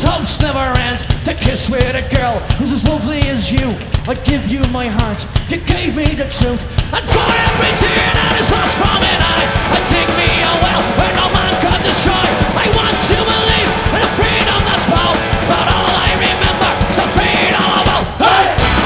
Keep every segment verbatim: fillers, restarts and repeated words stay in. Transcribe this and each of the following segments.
whose hopes never end, to kiss with a girl who's as lovely as you. I'd give you my heart, you gave me the truth, and for every tear that is lost from an eye, I'd dig me a well where no man could destroy. I want to believe in a freedom that's bold, but all I remember is the freedom of all. Hey!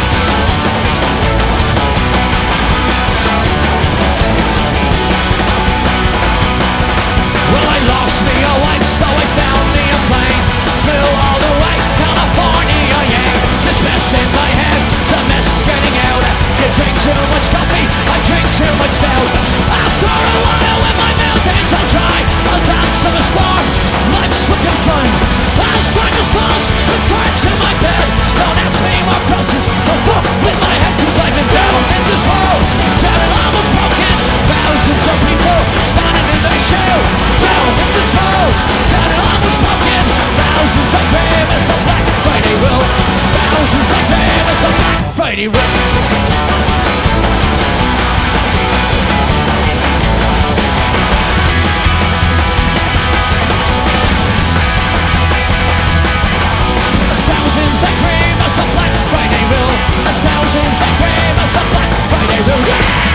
Well, I lost me a wife, so I found me a plane, flew all the way California, yeah. This mess in my head, it's a mess getting out. You drink too much coffee, I drink too much stout. After a while, when my mouth ends all dry, I'll dance on a star, life's looking fine. As darkness falls, return to my bed. Don't ask me more questions, don't fuck with my head, cause I've been down in this hole, down and almost broken. Thousands of people standing in their shoe, down in this hole, down and almost broken. Thousands like them as the Black Friday will, thousands like them as the Black Friday will. Thousands that cream as the Black Friday will, as thousands that cream as the Black Friday will, yeah!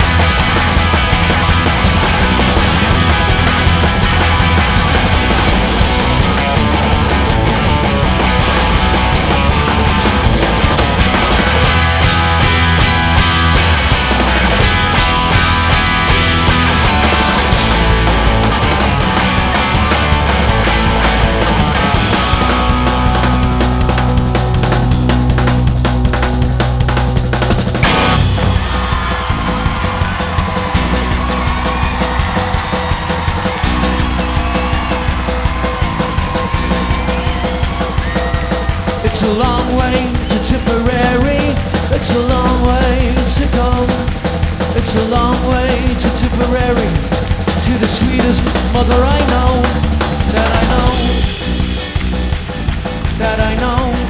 It's a long way to Tipperary, it's a long way to go. It's a long way to Tipperary, to the sweetest mother I know, that I know, that I know.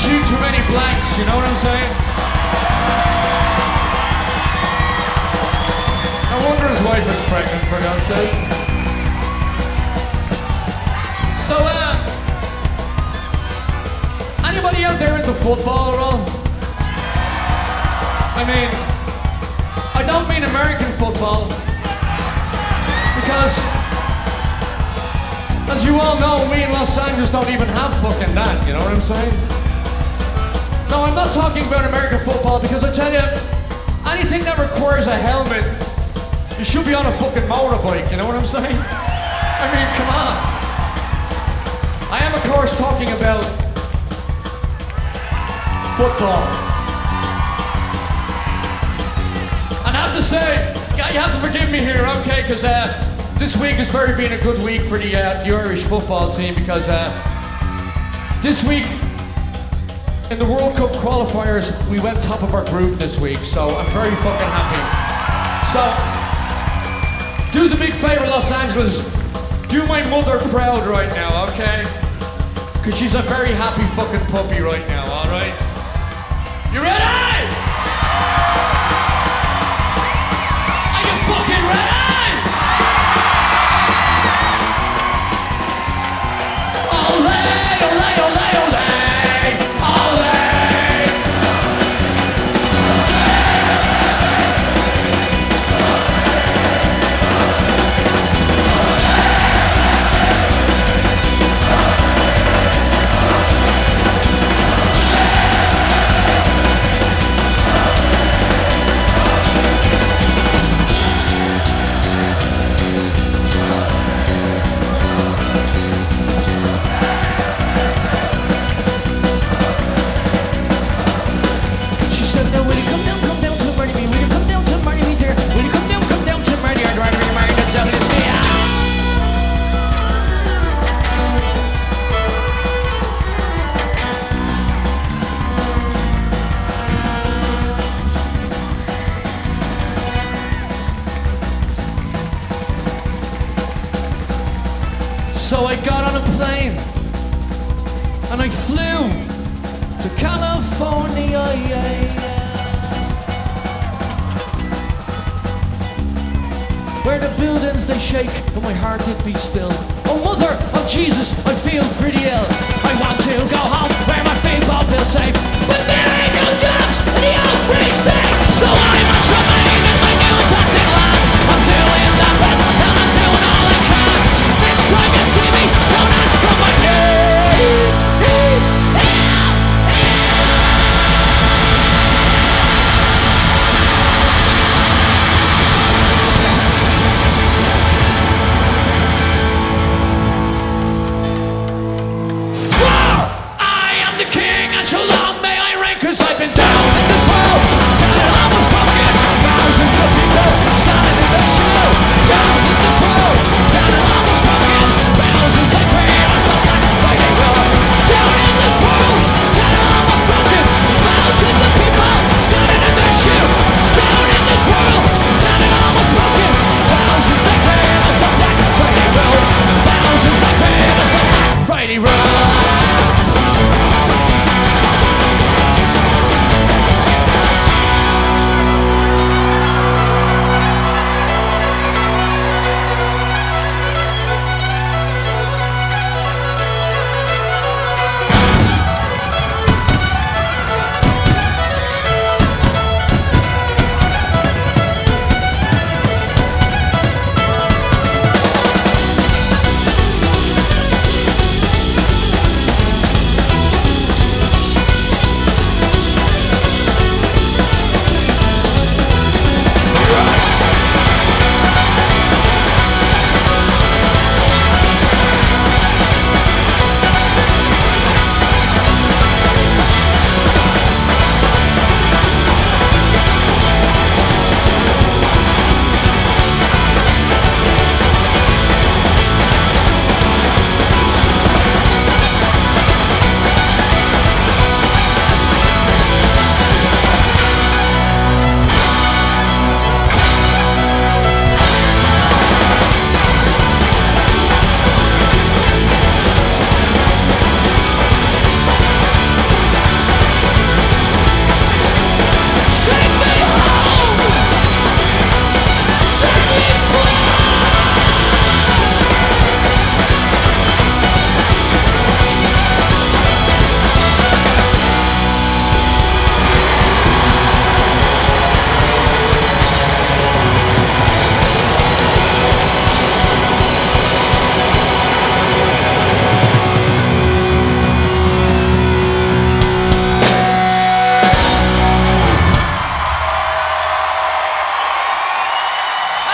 shoot too many blanks, you know what I'm saying? No wonder his wife is pregnant, for God's sake. So, uh, anybody out there into football at all? I mean, I don't mean American football, because, as you all know, we in Los Angeles don't even have fucking that, you know what I'm saying? No, I'm not talking about American football, because I tell you, anything that requires a helmet, you should be on a fucking motorbike, you know what I'm saying? I mean, come on. I am, of course, talking about football. And I have to say, you have to forgive me here, okay, because uh, this week has very been a good week for the, uh, the Irish football team, because uh, this week, in the World Cup qualifiers, we went top of our group this week, so I'm very fucking happy. So, do us a big favor, Los Angeles. Do my mother proud right now, okay? Because she's a very happy fucking puppy right now, alright? You ready? Are you fucking ready? Ole, ole, ole, ole, ole. So I got on a plane and I flew to California, yeah, yeah. Where the buildings they shake, but my heart did be still. Oh mother of Jesus, I feel pretty ill. I want to go home where my football feels safe, but there ain't no jobs in the outbreak state. So I must remain in my new tactic land. I'm doing the best and I'm doing all I can. Next time you see me, don't ask for my name. For I am the king and shalom may I reign.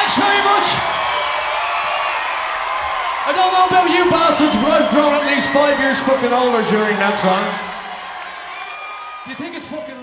Thanks very much. I don't know about you bastards, but I've grown at least five years fucking older during that song. You think it's fucking